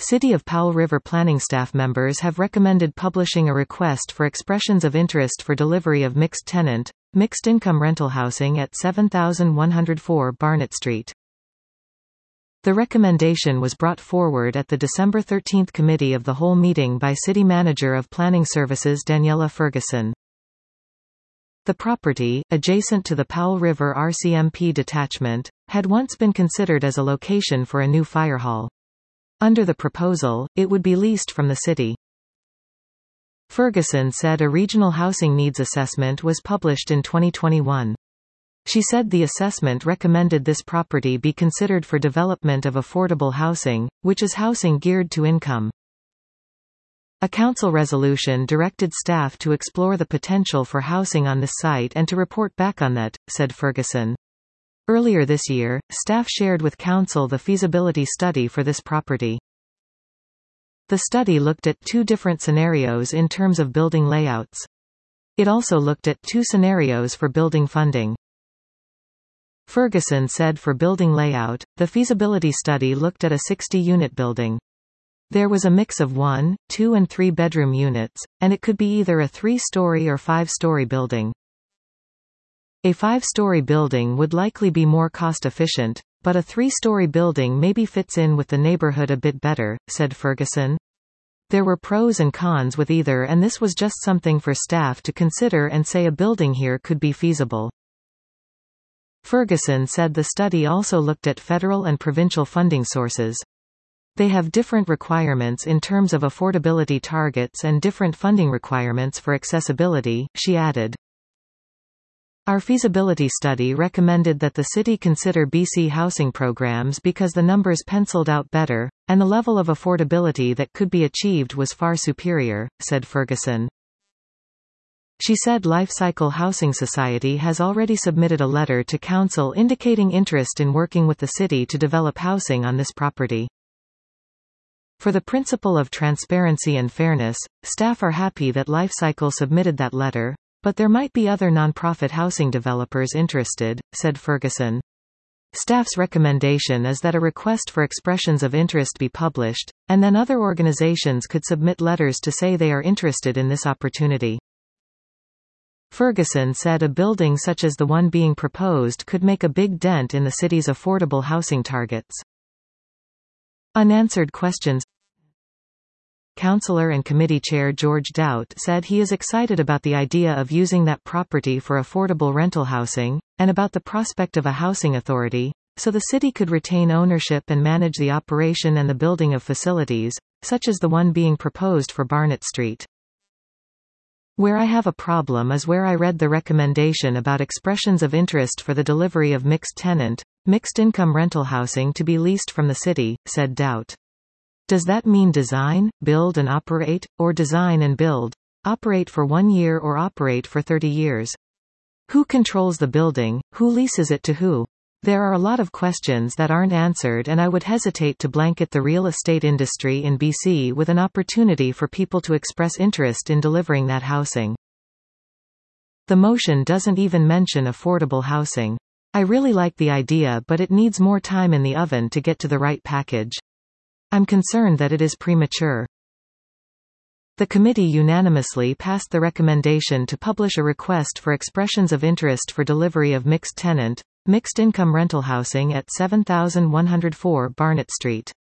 City of Powell River planning staff members have recommended publishing a request for expressions of interest for delivery of mixed-tenant, mixed-income rental housing at 7104 Barnett Street. The recommendation was brought forward at the December 13 Committee of the Whole meeting by City Manager of Planning Services Daniela Ferguson. The property, adjacent to the Powell River RCMP detachment, had once been considered as a location for a new fire hall. Under the proposal, it would be leased from the city. Ferguson said a regional housing needs assessment was published in 2021. She said the assessment recommended this property be considered for development of affordable housing, which is housing geared to income. A council resolution directed staff to explore the potential for housing on this site and to report back on that, said Ferguson. Earlier this year, staff shared with council the feasibility study for this property. The study looked at two different scenarios in terms of building layouts. It also looked at two scenarios for building funding. Ferguson said for building layout, the feasibility study looked at a 60-unit building. There was a mix of 1, 2 and 3 bedroom units, and it could be either a 3-story or 5-story building. A 5-story building would likely be more cost-efficient, but a 3-story building maybe fits in with the neighborhood a bit better, said Ferguson. There were pros and cons with either, and this was just something for staff to consider and say a building here could be feasible. Ferguson said the study also looked at federal and provincial funding sources. They have different requirements in terms of affordability targets and different funding requirements for accessibility, she added. Our feasibility study recommended that the city consider BC housing programs because the numbers penciled out better, and the level of affordability that could be achieved was far superior, said Ferguson. She said Life Cycle Housing Society has already submitted a letter to council indicating interest in working with the city to develop housing on this property. For the principle of transparency and fairness, staff are happy that Life Cycle submitted that letter, but there might be other nonprofit housing developers interested, said Ferguson. Staff's recommendation is that a request for expressions of interest be published, and then other organizations could submit letters to say they are interested in this opportunity. Ferguson said a building such as the one being proposed could make a big dent in the city's affordable housing targets. Unanswered questions. Councillor and Committee Chair George Doubt said he is excited about the idea of using that property for affordable rental housing, and about the prospect of a housing authority, so the city could retain ownership and manage the operation and the building of facilities, such as the one being proposed for Barnett Street. Where I have a problem is where I read the recommendation about expressions of interest for the delivery of mixed-tenant, mixed-income rental housing to be leased from the city, said Doubt. Does that mean design, build and operate, or design and build, operate for 1 year or operate for 30 years? Who controls the building, who leases it to who? There are a lot of questions that aren't answered, and I would hesitate to blanket the real estate industry in BC with an opportunity for people to express interest in delivering that housing. The motion doesn't even mention affordable housing. I really like the idea, but it needs more time in the oven to get to the right package. I'm concerned that it is premature. The committee unanimously passed the recommendation to publish a request for expressions of interest for delivery of mixed-tenant, mixed-income rental housing at 7104 Barnett Street.